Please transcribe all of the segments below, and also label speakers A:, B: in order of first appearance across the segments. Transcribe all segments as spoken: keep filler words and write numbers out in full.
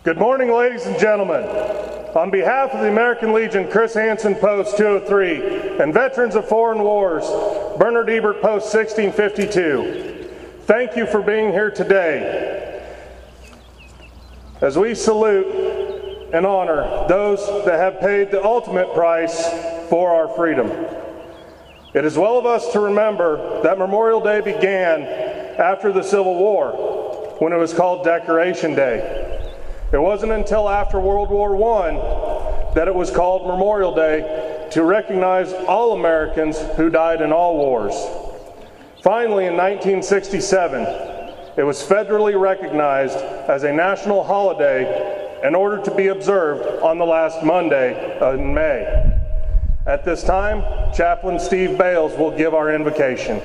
A: Good morning, ladies and gentlemen. On behalf of the American Legion, Chris Hansen, Post two oh three, and Veterans of Foreign Wars, Bernard Ebert, Post sixteen fifty-two, thank you for being here today as we salute and honor those that have paid the ultimate price for our freedom. It is well of us to remember that Memorial Day began after the Civil War, when it was called Decoration Day. It wasn't until after World War One that it was called Memorial Day to recognize all Americans who died in all wars. Finally, in nineteen sixty-seven, it was federally recognized as a national holiday in order to be observed on the last Monday in May. At this time, Chaplain Steve Bales will give our invocation.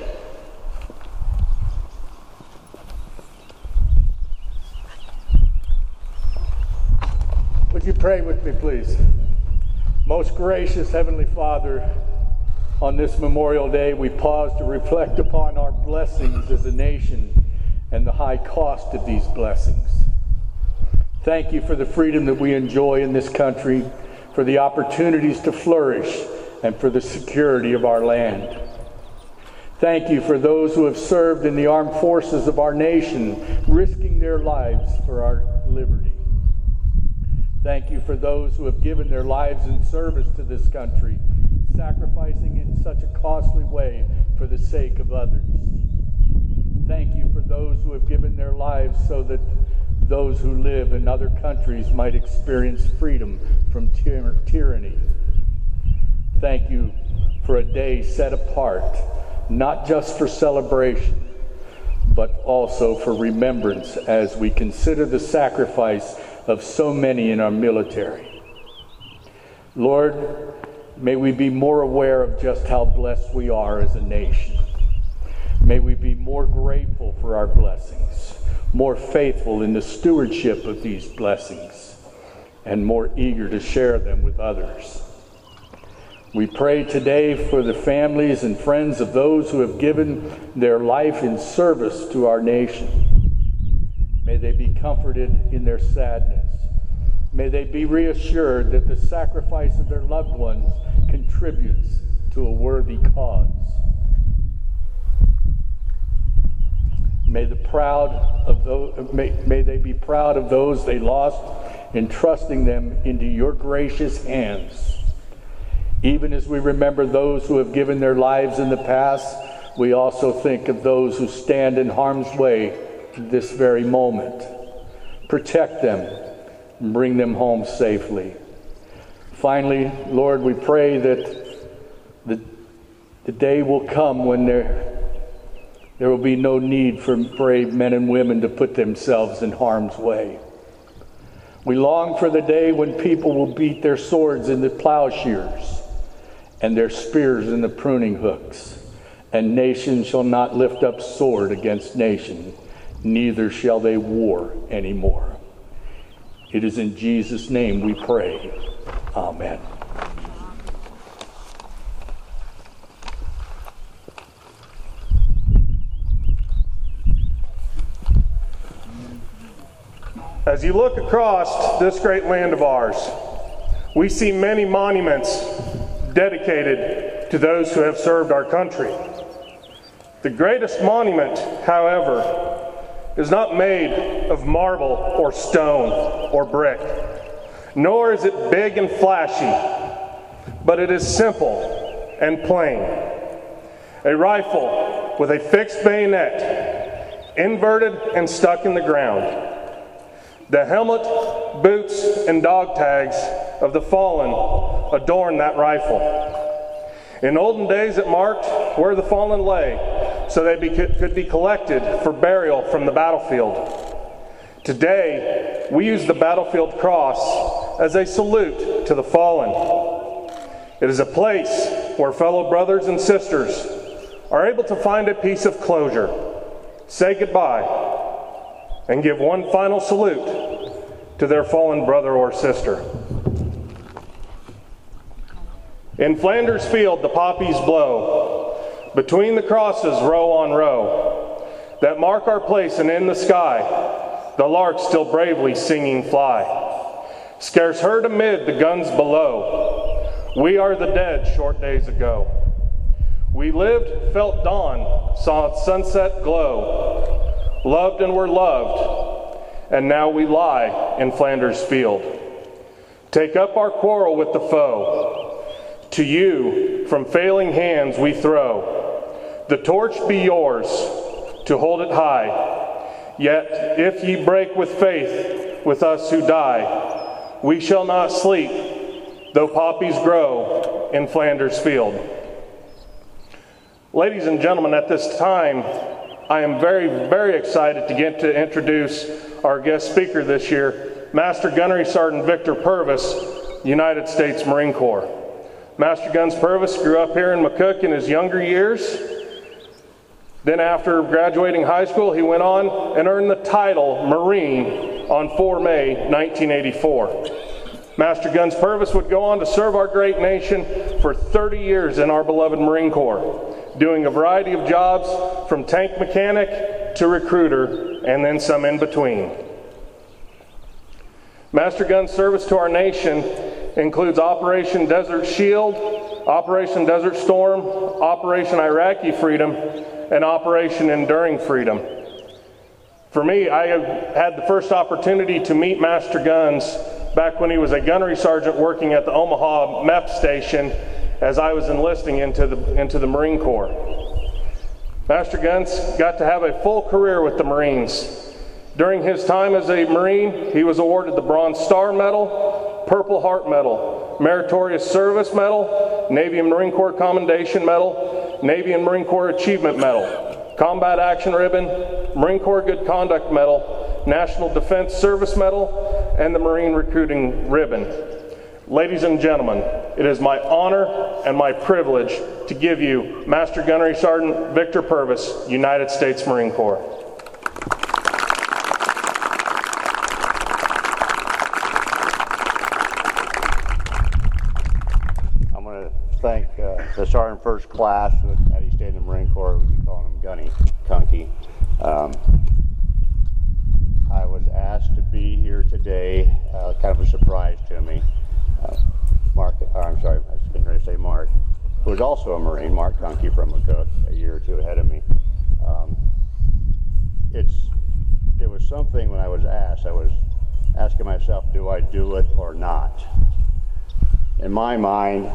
B: Would you pray with me, please? Most gracious Heavenly Father, on this Memorial Day, we pause to reflect upon our blessings as a nation and the high cost of these blessings. Thank you for the freedom that we enjoy in this country, for the opportunities to flourish, and for the security of our land. Thank you for those who have served in the armed forces of our nation, risking their lives for our liberty. Thank you for those who have given their lives in service to this country, sacrificing in such a costly way for the sake of others. Thank you for those who have given their lives so that those who live in other countries might experience freedom from tyr- tyranny. Thank you for a day set apart, not just for celebration, but also for remembrance as we consider the sacrifice of so many in our military. Lord, may we be more aware of just how blessed we are as a nation. May we be more grateful for our blessings, more faithful in the stewardship of these blessings, and more eager to share them with others. We pray today for the families and friends of those who have given their life in service to our nation. May they be comforted in their sadness. May they be reassured that the sacrifice of their loved ones contributes to a worthy cause. May the proud of those, may, may they be proud of those they lost, entrusting them into your gracious hands. Even as we remember those who have given their lives in the past, we also think of those who stand in harm's way this very moment. Protect them and bring them home safely. Finally, Lord, we pray that the, the day will come when there, there will be no need for brave men and women to put themselves in harm's way. We long for the day when people will beat their swords into plowshares and their spears into pruning hooks, and nation shall not lift up sword against nation, neither shall they war anymore. It is in Jesus' name we pray. Amen.
A: As you look across this great land of ours, we see many monuments dedicated to those who have served our country. The greatest monument, however, is not made of marble or stone or brick, nor is it big and flashy, but it is simple and plain. A rifle with a fixed bayonet, inverted and stuck in the ground. The helmet, boots, and dog tags of the fallen adorn that rifle. In olden days, it marked where the fallen lay, so they be, could be collected for burial from the battlefield. Today, we use the battlefield cross as a salute to the fallen. It is a place where fellow brothers and sisters are able to find a piece of closure, say goodbye, and give one final salute to their fallen brother or sister. In Flanders Field, the poppies blow. Between the crosses, row on row, that mark our place, and in the sky, the larks still bravely singing fly, scarce heard amid the guns below. We are the dead short days ago. We lived, felt dawn, saw sunset glow, loved and were loved, and now we lie in Flanders Field. Take up our quarrel with the foe. To you, from failing hands we throw. The torch be yours, to hold it high. Yet, if ye break with faith with us who die, we shall not sleep, though poppies grow in Flanders Field. Ladies and gentlemen, at this time, I am very, very excited to get to introduce our guest speaker this year, Master Gunnery Sergeant Victor Purvis, United States Marine Corps. Master Guns Purvis grew up here in McCook in his younger years. Then after graduating high school, he went on and earned the title Marine on the fourth of May nineteen eighty-four. Master Guns Purvis would go on to serve our great nation for thirty years in our beloved Marine Corps, doing a variety of jobs from tank mechanic to recruiter, and then some in between. Master Guns service to our nation includes Operation Desert Shield, Operation Desert Storm, Operation Iraqi Freedom, and Operation Enduring Freedom. For me, I have had the first opportunity to meet Master Guns back when he was a gunnery sergeant working at the Omaha M E P station as I was enlisting into the, into the Marine Corps. Master Guns got to have a full career with the Marines. During his time as a Marine, he was awarded the Bronze Star Medal, Purple Heart Medal, Meritorious Service Medal, Navy and Marine Corps Commendation Medal, Navy and Marine Corps Achievement Medal, Combat Action Ribbon, Marine Corps Good Conduct Medal, National Defense Service Medal, and the Marine Recruiting Ribbon. Ladies and gentlemen, it is my honor and my privilege to give you Master Gunnery Sergeant Victor Purvis, United States Marine Corps.
C: I'm going to thank uh, the Sergeant First Class that he stayed in the Marine Corps. We be calling him Gunny, Kunky. Um, I was asked to be here today, uh, kind of a surprise to me. Uh, Mark, or I'm sorry, I was getting ready to say Mark, who was also a Marine, Mark Kunky from McCook, a year or two ahead of me. Um, it's, it was something when I was asked, I was asking myself, do I do it or not? In my mind,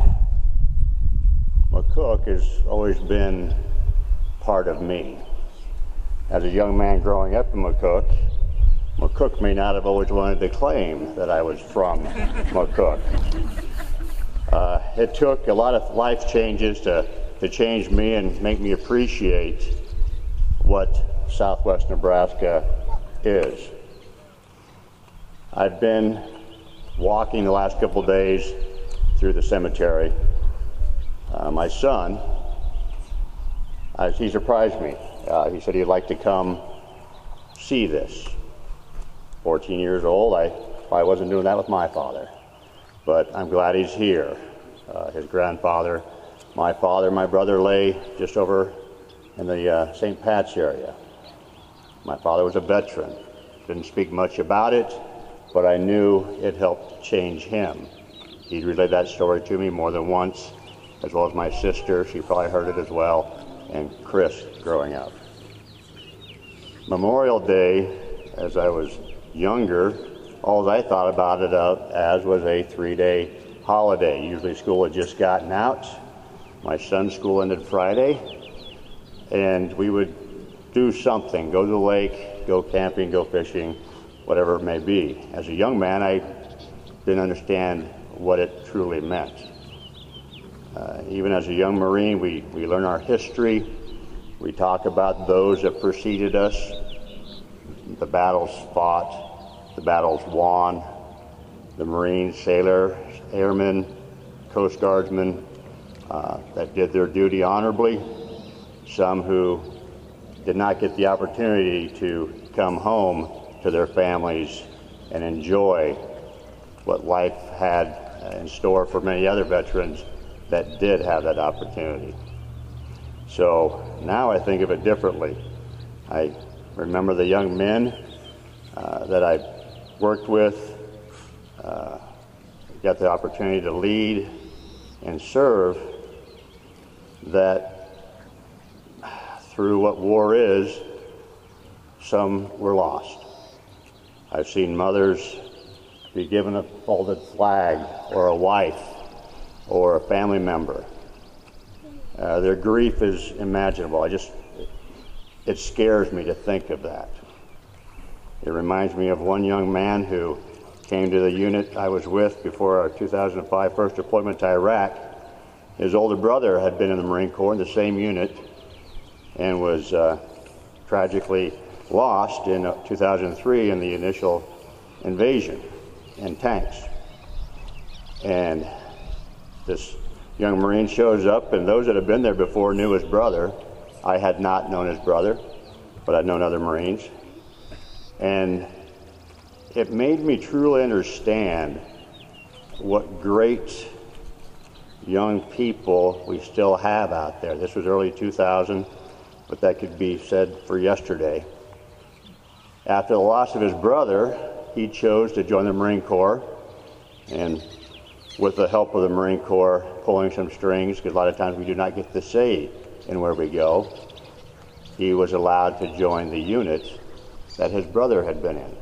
C: McCook has always been part of me. As a young man growing up in McCook, McCook may not have always wanted to claim that I was from McCook. Uh, it took a lot of life changes to, to change me and make me appreciate what Southwest Nebraska is. I've been walking the last couple of days through the cemetery. Uh, my son, uh, he surprised me. Uh, he said he'd like to come see this. fourteen years old, I probably wasn't doing that with my father, but I'm glad he's here. Uh, his grandfather, my father, my brother lay just over in the uh, Saint Pat's area. My father was a veteran. Didn't speak much about it, but I knew it helped change him. He'd relayed that story to me more than once, as well as my sister. She probably heard it as well, and Chris growing up. Memorial Day, as I was younger, all I thought about it uh, as was a three-day holiday. Usually school had just gotten out. My son's school ended Friday, and we would do something, go to the lake, go camping, go fishing, whatever it may be. As a young man, I didn't understand what it truly meant. Uh, even as a young Marine, we, we learn our history. We talk about those that preceded us, the battles fought, the battles won, the Marines, sailors, airmen, Coast Guardsmen uh, that did their duty honorably, some who did not get the opportunity to come home to their families and enjoy what life had in store for many other veterans that did have that opportunity. So now I think of it differently. I remember the young men uh, that I worked with, uh, got the opportunity to lead and serve, that through what war is, some were lost. I've seen mothers be given a folded flag, or a wife, or a family member. Uh, their grief is imaginable. I just, it scares me to think of that. It reminds me of one young man who came to the unit I was with before our two thousand five first deployment to Iraq. His older brother had been in the Marine Corps in the same unit and was uh, tragically lost in two thousand three in the initial invasion in tanks. And this young Marine shows up, and those that had been there before knew his brother. I had not known his brother, but I'd known other Marines. And it made me truly understand what great young people we still have out there. This was early two thousand, but that could be said for yesterday. After the loss of his brother, he chose to join the Marine Corps, and with the help of the Marine Corps pulling some strings, because a lot of times we do not get to say in where we go, he was allowed to join the unit that his brother had been in.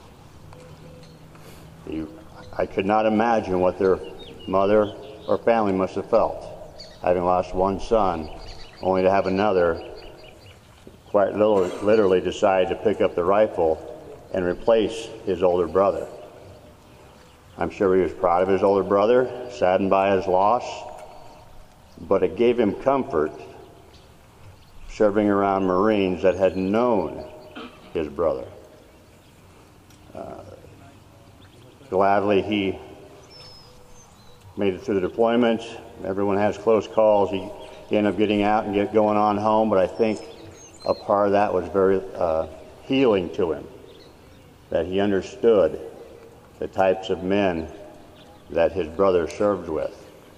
C: He, I could not imagine what their mother or family must have felt, having lost one son, only to have another quite literally decide to pick up the rifle and replace his older brother. I'm sure he was proud of his older brother, saddened by his loss, but it gave him comfort serving around Marines that had known his brother. Uh, gladly he made it through the deployment. Everyone has close calls. He, he ended up getting out and get going on home, but I think a part of that was very uh, healing to him, that he understood the types of men that his brother served with.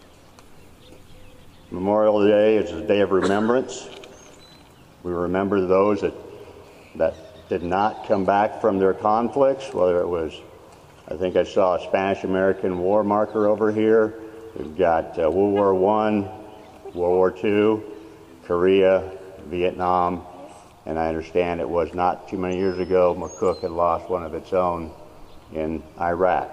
C: Memorial Day is a day of remembrance. We remember those that, that did not come back from their conflicts, whether it was, I think I saw a Spanish-American war marker over here. We've got uh, World War One, World War Two, Korea, Vietnam, and I understand it was not too many years ago McCook had lost one of its own in Iraq.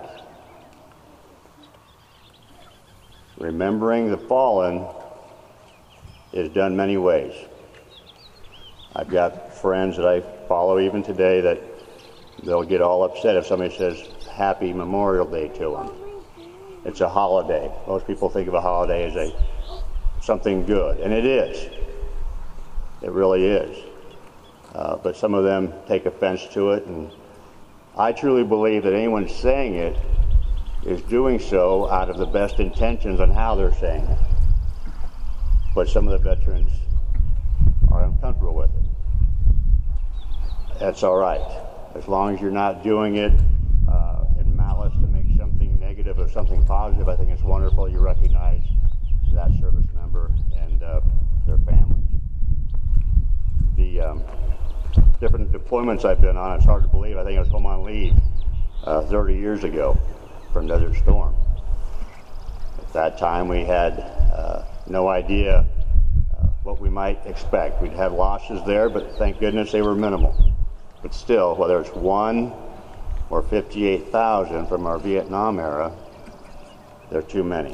C: Remembering the fallen is done many ways. I've got friends that I follow even today that they'll get all upset if somebody says Happy Memorial Day to them. It's a holiday. Most people think of a holiday as a something good, and it is. It really is. Uh, but some of them take offense to it, and I truly believe that anyone saying it is doing so out of the best intentions on how they're saying it. But some of the veterans are uncomfortable with it. That's all right. As long as you're not doing it uh, in malice to make something negative or something positive, I think it's wonderful you recognize that service member and uh, their families. The um, different deployments I've been on, it's hard to believe. I think I was home on leave uh, thirty years ago from Desert Storm. At that time, we had uh, no idea uh, what we might expect. We'd had losses there, but thank goodness they were minimal. But still, whether it's one or fifty-eight thousand from our Vietnam era, they're too many.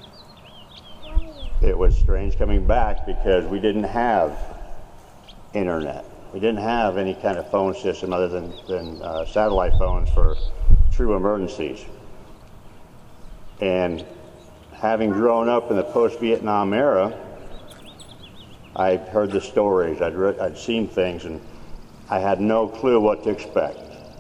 C: It was strange coming back because we didn't have internet. We didn't have any kind of phone system other than, than uh, satellite phones for true emergencies. And having grown up in the post-Vietnam era, I'd heard the stories, I'd, read, I'd seen things, and I had no clue what to expect.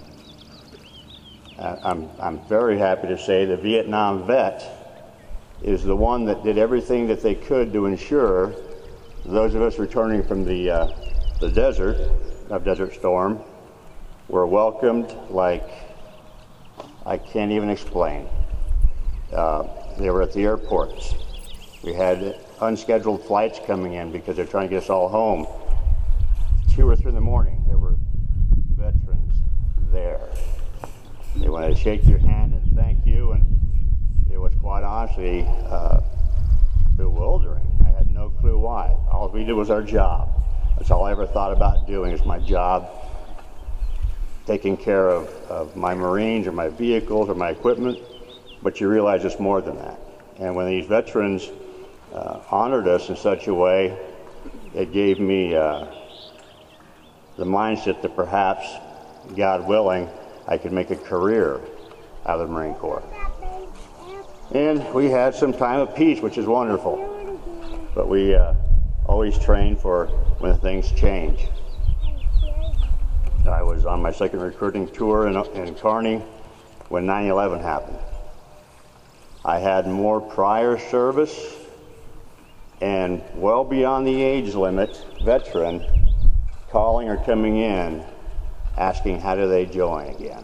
C: I'm, I'm very happy to say the Vietnam vet is the one that did everything that they could to ensure those of us returning from the, uh, the desert of Desert Storm were welcomed like I can't even explain. Uh, they were at the airports. We had unscheduled flights coming in because they're trying to get us all home. Two or three in the morning, there were veterans there. when they shake your hand and thank you, and it was quite honestly uh, bewildering. I had no clue why. All we did was our job. That's all I ever thought about doing, is my job, taking care of, of my Marines or my vehicles or my equipment, but you realize it's more than that. And when these veterans uh, honored us in such a way, it gave me uh, the mindset that perhaps, God willing, I could make a career out of the Marine Corps. And we had some time of peace, which is wonderful. But we uh, always train for when things change. I was on my second recruiting tour in, in Kearney when nine eleven happened. I had more prior service and well beyond the age limit veteran calling or coming in asking how do they join again.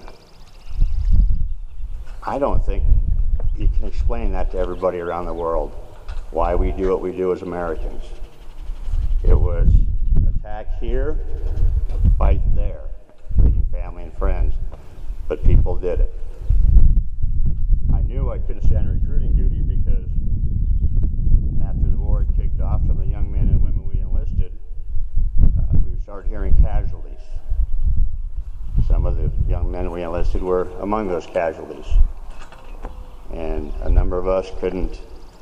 C: I don't think you can explain that to everybody around the world, why we do what we do as Americans. It was attack here, fight there, leaving family and friends, but people did it. I knew I couldn't stay on recruiting duty because after the war had kicked off, some of the young men and women we enlisted, uh, we started hearing casualties. Some of the young men we enlisted were among those casualties. And a number of us couldn't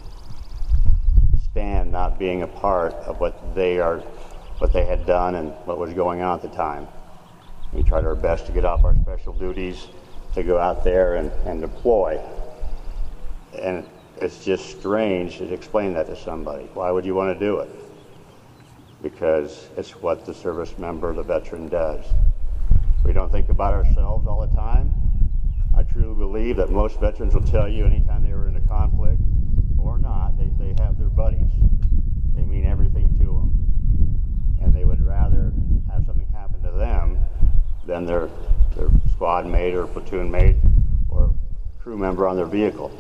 C: stand not being a part of what they are, what they had done and what was going on at the time. We tried our best to get off our special duties to go out there and, and deploy. And it's just strange to explain that to somebody. Why would you want to do it? Because it's what the service member, the veteran, does. We don't think about ourselves all the time. I truly believe that most veterans will tell you anytime they were in a conflict or not, they, they have their buddies. They mean everything to them. And they would rather have something happen to them than their, their squad mate or platoon mate or crew member on their vehicle.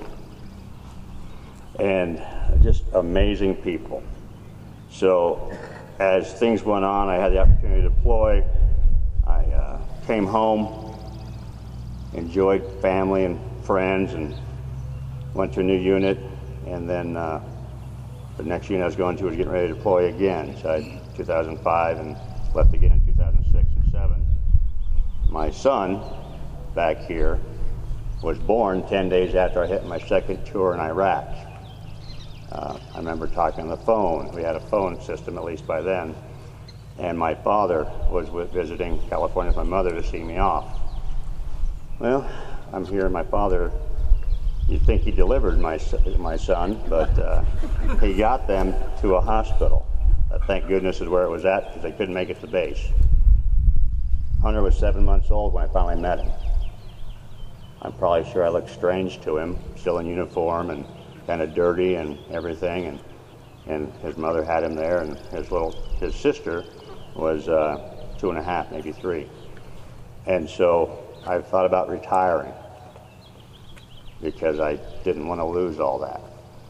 C: And just amazing people. So as things went on, I had the opportunity to deploy. I uh, came home, enjoyed family and friends, and went to a new unit. And then uh, the next unit I was going to was getting ready to deploy again. So I had two thousand five and left again in two thousand six and seven. My son, back here, was born ten days after I hit my second tour in Iraq. Uh, I remember talking on the phone. We had a phone system, at least by then. And my father was with visiting California with my mother to see me off. Well, I'm here, my father, you'd think he delivered my, my son, but uh, he got them to a hospital. Uh, thank goodness is where it was at, because they couldn't make it to base. Hunter was seven months old when I finally met him. I'm probably sure I looked strange to him, still in uniform and kind of dirty and everything, and and his mother had him there, and his little his sister was uh, two and a half, maybe three. And so I thought about retiring because I didn't want to lose all that.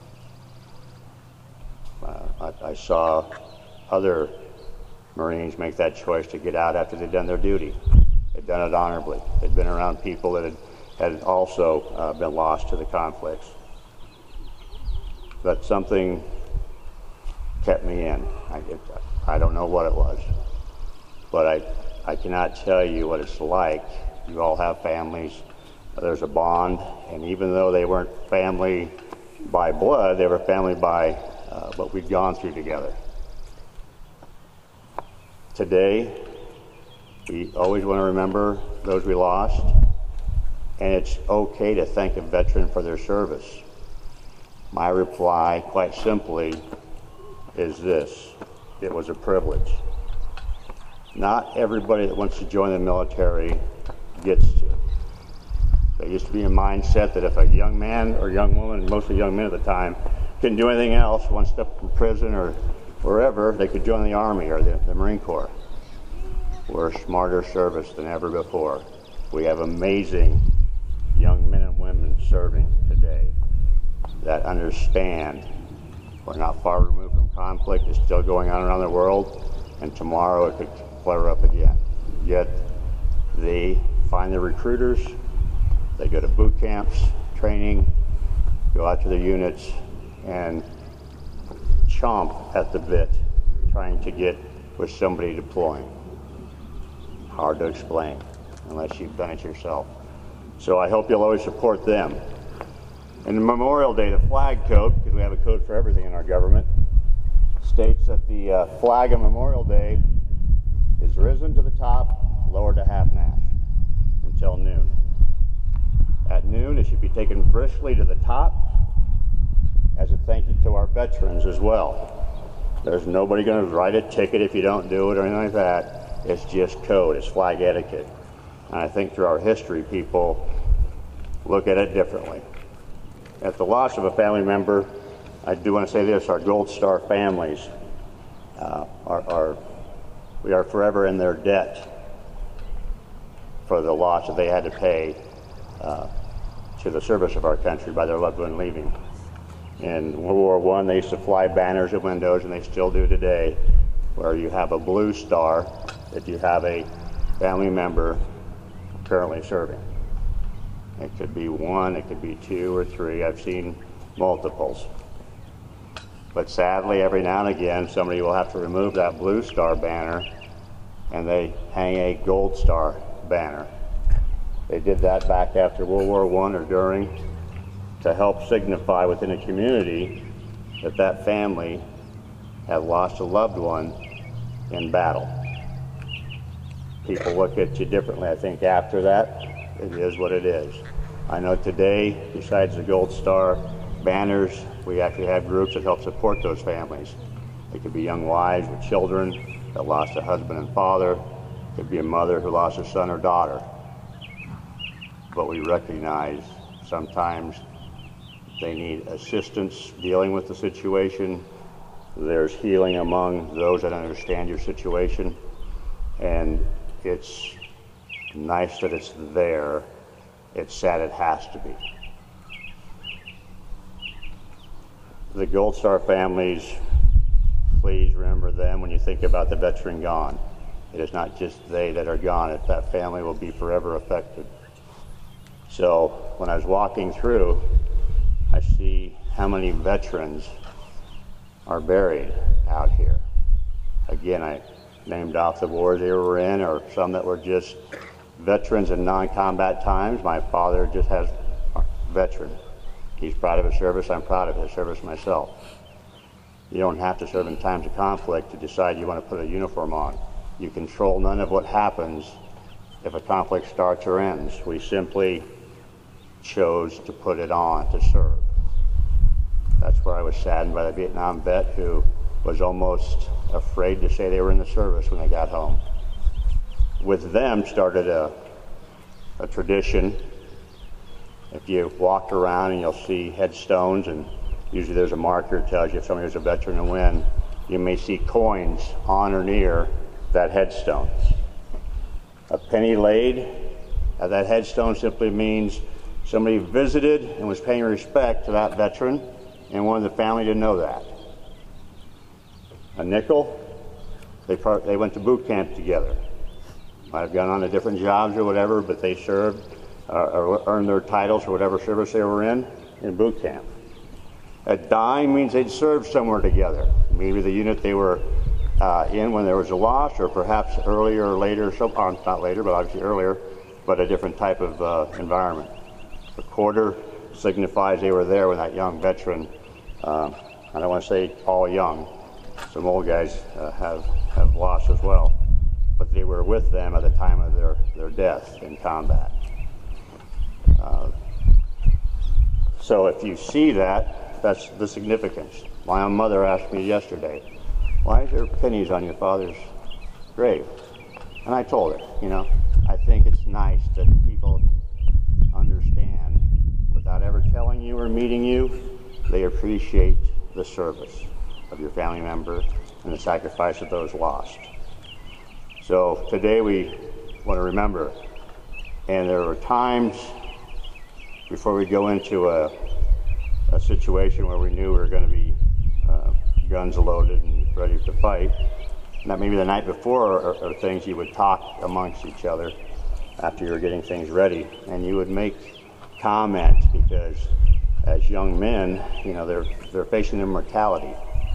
C: Uh, I, I saw other Marines make that choice to get out after they'd done their duty. They'd done it honorably. They'd been around people that had, had also uh, been lost to the conflicts. But something kept me in. I, I don't know what it was, but I, I cannot tell you what it's like. You all have families. There's a bond, and even though they weren't family by blood, they were family by uh, what we'd gone through together. Today, we always want to remember those we lost, and it's okay to thank a veteran for their service. My reply, quite simply, is this: it was a privilege. Not everybody that wants to join the military gets to. There used to be a mindset that if a young man or young woman, mostly young men at the time, couldn't do anything else, one step from prison or wherever, they could join the Army or the, the Marine Corps. We're a smarter service than ever before. We have amazing young men and women serving today that understand we're not far removed from conflict. It's still going on around the world, and tomorrow it could flare up again. Yet they find the recruiters, They go to boot camps, training, go out to their units, and chomp at the bit, trying to get with somebody deploying. Hard to explain unless you've done it yourself. So I hope you'll always support them. And Memorial Day, the flag code, because we have a code for everything in our government, states that the uh, flag on Memorial Day is risen to the top, lowered to half-mast until noon. At noon, it should be taken briskly to the top as a thank you to our veterans as well. There's nobody going to write a ticket if you don't do it or anything like that. It's just code, it's flag etiquette. And I think through our history, people look at it differently. At the loss of a family member, I do want to say this, our Gold Star families uh, are, are, we are forever in their debt for the loss that they had to pay uh, to the service of our country by their loved one leaving. In World War One, they used to fly banners at windows, and they still do today, where you have a blue star if you have a family member currently serving. It could be one, it could be two or three. I've seen multiples. But sadly, every now and again, somebody will have to remove that blue star banner, and they hang a gold star banner. They did that back after World War One or during, to help signify within a community that that family had lost a loved one in battle. People look at you differently, I think, after that. It is what it is. I know today, besides the Gold Star banners, we actually have groups that help support those families. It could be young wives with children that lost a husband and father. It could be a mother who lost a son or daughter. But we recognize sometimes they need assistance dealing with the situation. There's healing among those that understand your situation. And it's nice that it's there. It's sad it has to be. The Gold Star families, please remember them when you think about the veteran gone. It is not just they that are gone. If that family will be forever affected. So when I was walking through, I see how many veterans are buried out here. Again, I named off the wars they were in, or some that were just veterans in non-combat times. My father just has a veteran. He's proud of his service. I'm proud of his service myself. You don't have to serve in times of conflict to decide you want to put a uniform on. You control none of what happens if a conflict starts or ends. We simply chose to put it on to serve. That's where I was saddened by the Vietnam vet who was almost afraid to say they were in the service when they got home. With them started a, a tradition. If you walked around and you'll see headstones, and usually there's a marker that tells you if somebody was a veteran and when, you may see coins on or near that headstone. A penny laid at that headstone simply means somebody visited and was paying respect to that veteran, and wanted the family to know that. A nickel, they, part, they went to boot camp together. Might have gone on to different jobs or whatever, but they served uh, or earned their titles for whatever service they were in, in boot camp. A dime means they'd served somewhere together. Maybe the unit they were uh, in when there was a loss, or perhaps earlier or later, some, or not later, but obviously earlier, but a different type of uh, environment. A quarter signifies they were there when that young veteran, uh, I don't want to say all young, some old guys uh, have, have lost as well, but they were with them at the time of their, their death in combat. Uh, so if you see that, that's the significance. My own mother asked me yesterday, why is there pennies on your father's grave? And I told her, you know, I think it's nice that people understand, without ever telling you or meeting you, they appreciate the service of your family member and the sacrifice of those lost. So today we want to remember, and there were times before we go into a, a situation where we knew we were going to be uh, guns loaded and ready to fight, and that maybe the night before are, are things you would talk amongst each other after you were getting things ready, and you would make comment, because as young men, you know, they're they're facing immortality.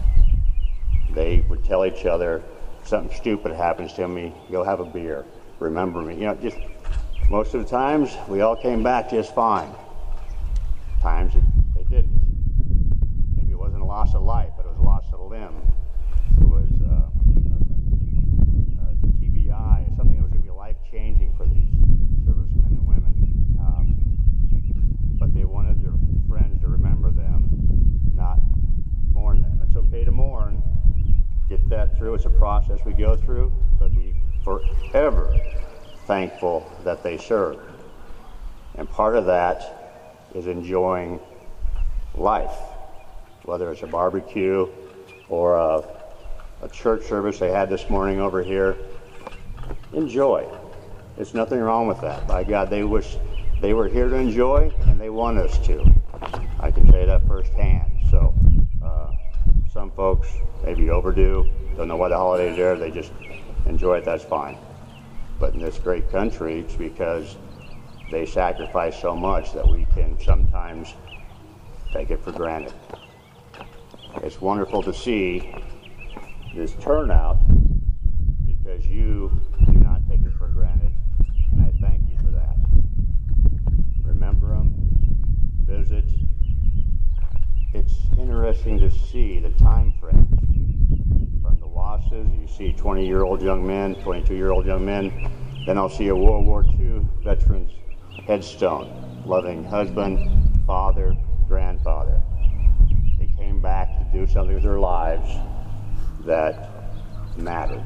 C: They would tell each other, something stupid happens to me, go have a beer, remember me. You know, just most of the times we all came back just fine. Times they didn't. Maybe it wasn't a loss of life, but it was a loss of a limb. It was uh, a, a T B I, something that was going to be life-changing for these servicemen and women. Um, but they wanted their friends to remember them, not mourn them. It's okay to mourn. Get that through. It's a process we go through, but be forever thankful that they served. And part of that is enjoying life, whether it's a barbecue or a, a church service they had this morning over here. Enjoy. There's nothing wrong with that. By God, they wish they were here to enjoy, and they want us to. I can tell you that firsthand. So uh, some folks maybe overdo, don't know why the holiday's there, they just enjoy it, that's fine. But in this great country, it's because they sacrifice so much that we can sometimes take it for granted. It's wonderful to see this turnout because you do not take it for granted, and I thank you for that. Remember them, visit. It's interesting to see the time frame. From the losses, you see twenty-year-old young men, twenty-two-year-old young men, then I'll see a World War Two veteran's headstone, loving husband, father, grandfather. They came back to do something with their lives that mattered.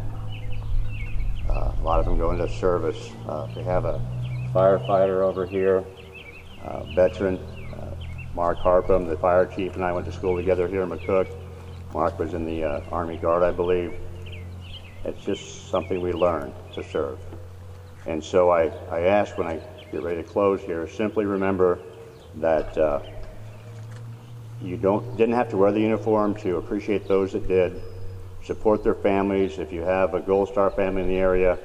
C: Uh, a lot of them go into service. Uh, they have a firefighter over here, uh, veteran, uh, Mark Harpham, the fire chief, and I went to school together here in McCook. Mark was in the uh, Army Guard, I believe. It's just something we learn to serve. And so I, I ask when I get ready to close here, simply remember that uh, you don't didn't have to wear the uniform to appreciate those that did. Support their families. If you have a Gold Star family in the area,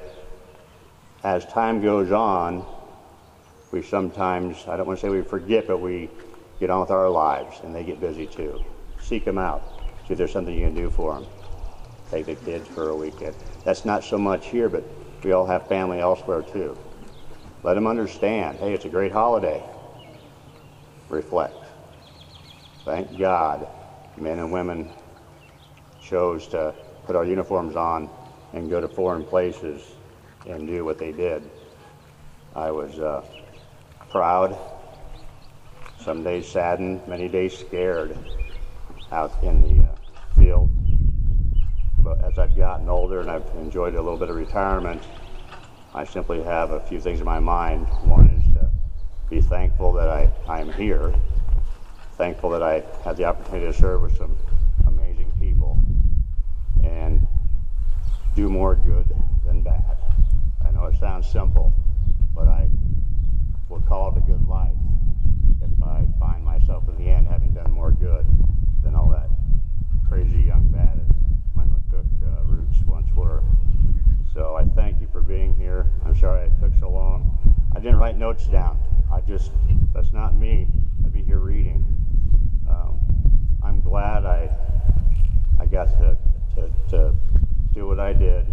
C: as time goes on, we sometimes, I don't want to say we forget, but we get on with our lives, and they get busy too. Seek them out. See if there's something you can do for them. Take the kids for a weekend. That's not so much here, but we all have family elsewhere too. Let them understand, hey, it's a great holiday. Reflect. Thank God men and women chose to put our uniforms on and go to foreign places and do what they did. I was uh, proud, some days saddened, many days scared out in the uh, field. But as I've gotten older and I've enjoyed a little bit of retirement, I simply have a few things in my mind. One is to be thankful that I, I'm here, thankful that I had the opportunity to serve with some amazing people, and do more good than bad. I know it sounds simple, but I will call it a good life if I find myself in the end having done more good than all that crazy young bad as my McCook uh, roots once were. So I thank you for being here. I'm sorry it took so long. I didn't write notes down. I just, that's not me. I'd be here reading. Um, I'm glad I I got to, to, to do what I did.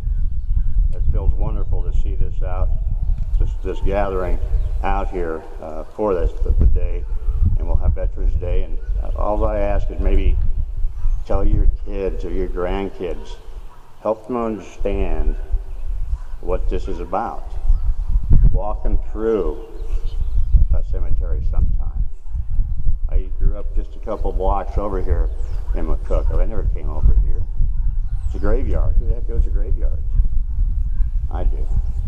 C: It feels wonderful to see this out, this, this gathering out here uh, for this the, the day, and we'll have Veterans Day. And all I ask is maybe tell your kids or your grandkids, help them understand what this is about. Walk them through a cemetery sometime. I grew up just a couple blocks over here in McCook. I never came over here. It's a graveyard. Who the heck goes to graveyards? I do.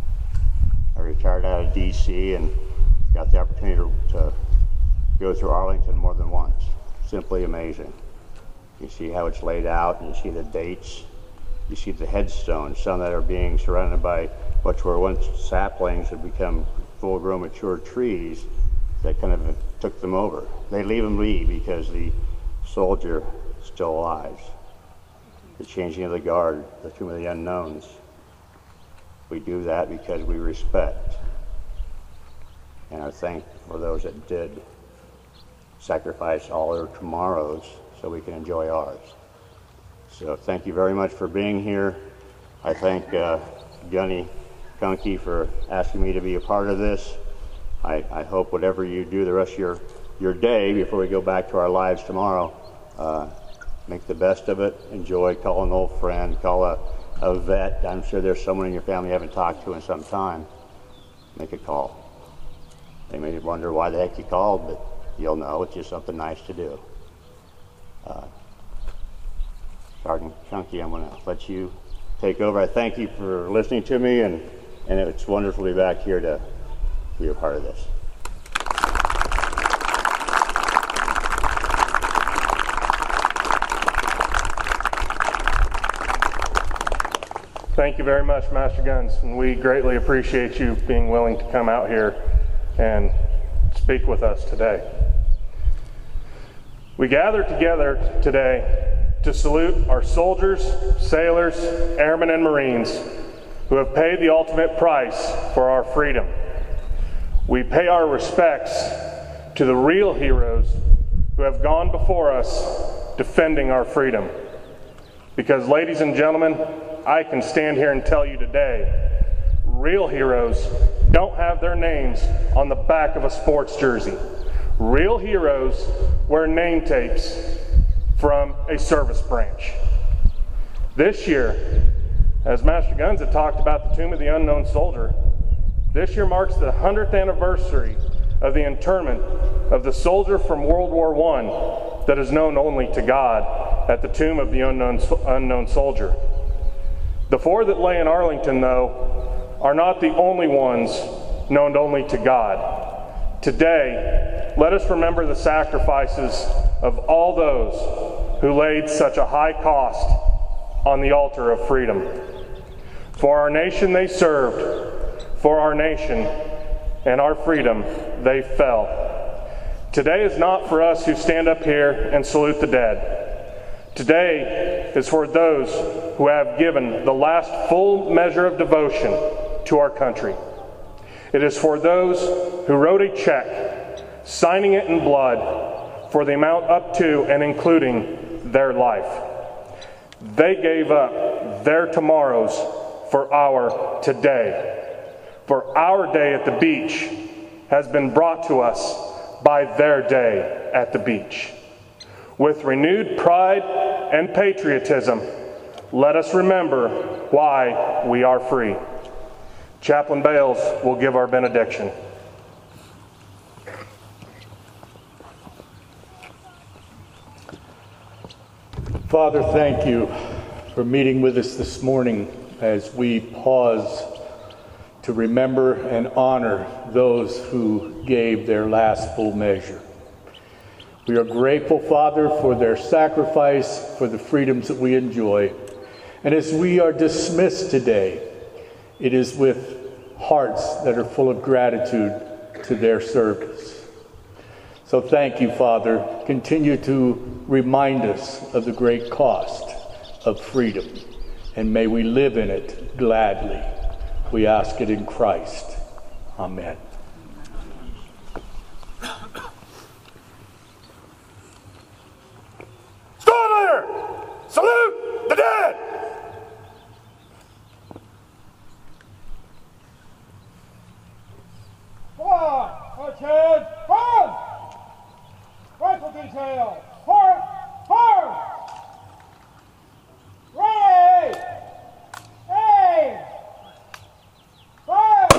C: I retired out of D C and got the opportunity to, to go through Arlington more than once. Simply amazing. You see how it's laid out, and you see the dates. You see the headstones, some that are being surrounded by what were once saplings have become full-grown mature trees that kind of took them over. They leave them be because the soldier is still alive. The changing of the guard, the tomb of the unknowns. We do that because we respect and I thank for those that did sacrifice all their tomorrows so we can enjoy ours. So thank you very much for being here. I thank uh, Gunny Kunke for asking me to be a part of this. I, I hope whatever you do the rest of your, your day before we go back to our lives tomorrow, uh, make the best of it. Enjoy, call an old friend, call a, a vet. I'm sure there's someone in your family you haven't talked to in some time. Make a call. They may wonder why the heck you called, but you'll know it's just something nice to do. Uh, Sergeant Kunke, I'm going to let you take over. I thank you for listening to me, and, and it's wonderful to be back here to be a part of this.
A: Thank you very much, Master Guns, and we greatly appreciate you being willing to come out here and speak with us today. We gather together today to salute our soldiers, sailors, airmen, and Marines who have paid the ultimate price for our freedom. We pay our respects to the real heroes who have gone before us defending our freedom. Because, ladies and gentlemen, I can stand here and tell you today, real heroes don't have their names on the back of a sports jersey. Real heroes wear name tapes from a service branch. This year, as Master Guns had talked about the Tomb of the Unknown Soldier, this year marks the hundredth anniversary of the interment of the soldier from World War One that is known only to God at the Tomb of the Unknown, Unknown Soldier. The four that lay in Arlington, though, are not the only ones known only to God. Today, let us remember the sacrifices of all those who laid such a high cost on the altar of freedom. For our nation they served, for our nation and our freedom they fell. Today is not for us who stand up here and salute the dead. Today is for those who have given the last full measure of devotion to our country. It is for those who wrote a check, signing it in blood, for the amount up to and including their life. They gave up their tomorrows for our today. For our day at the beach has been brought to us by their day at the beach. With renewed pride and patriotism, let us remember why we are free. Chaplain Bales will give our benediction.
B: Father, thank you for meeting with us this morning as we pause to remember and honor those who gave their last full measure. We are grateful, Father, for their sacrifice, for the freedoms that we enjoy. And as we are dismissed today, it is with hearts that are full of gratitude to their service. So thank you, Father. Continue to remind us of the great cost of freedom, and may we live in it gladly. We ask it in Christ. Amen.
D: Stand there! Salute the dead!
E: Forward! Marching! Forward! Rifle detail! Forward! Forward! Ready! Aim! Fire!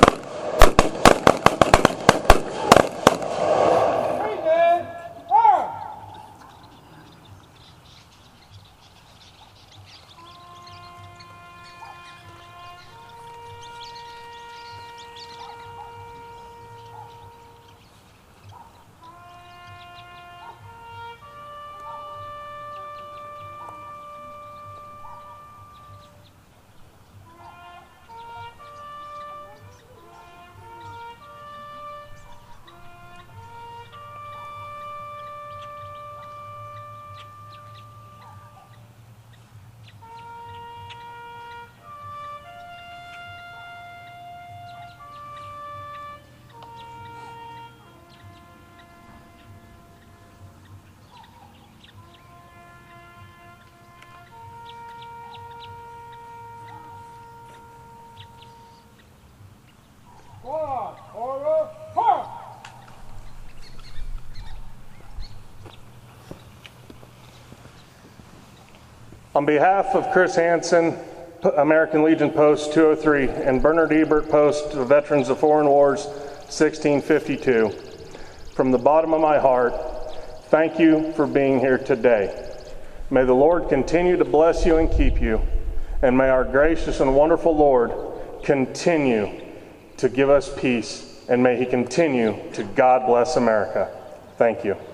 E: Begin! Fire! One, order, halt!
A: On behalf of Chris Hansen, American Legion Post two oh three, and Bernard Ebert Post, Veterans of Foreign Wars sixteen fifty-two, from the bottom of my heart, thank you for being here today. May the Lord continue to bless you and keep you, and may our gracious and wonderful Lord continue to give us peace, and may he continue to God bless America. Thank you.